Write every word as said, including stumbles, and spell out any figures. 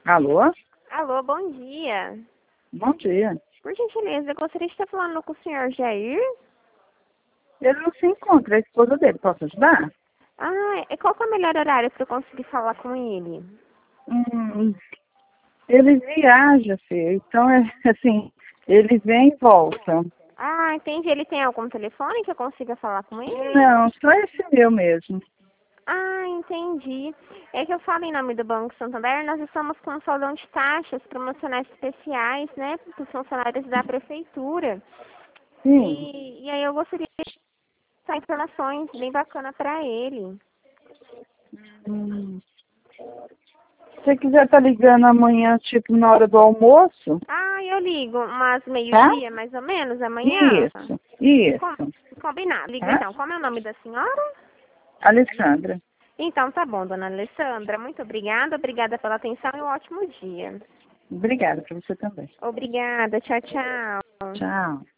Alô? Alô, bom dia. Bom dia. Por gentileza, eu gostaria de estar falando com o senhor Jair. Ele não se encontra, é a esposa dele. Posso ajudar? Ah, e qual que é o melhor horário para eu conseguir falar com ele? Hum, ele viaja, filho. Então, é assim, ele vem e volta. Ah, entendi. Ele tem algum telefone que eu consiga falar com ele? Não, só esse meu mesmo. Ah, entendi. É que eu falo em nome do Banco Santander, nós estamos com um saldão de taxas promocionais especiais, né, para os funcionários da prefeitura. Sim. E, e aí eu gostaria de dar informações bem bacanas para ele. Hum. Se você quiser estar ligando amanhã, tipo, na hora do almoço, Ah, eu ligo umas tá? meio-dia, mais ou menos, amanhã. Isso, Com- isso. Combinado. Ligo Tá? então. Como é o nome da senhora? Alessandra, Então tá bom, dona Alessandra. Muito obrigada. Obrigada pela atenção e um ótimo dia. obrigada para você também. Obrigada. Tchau, tchau. Tchau.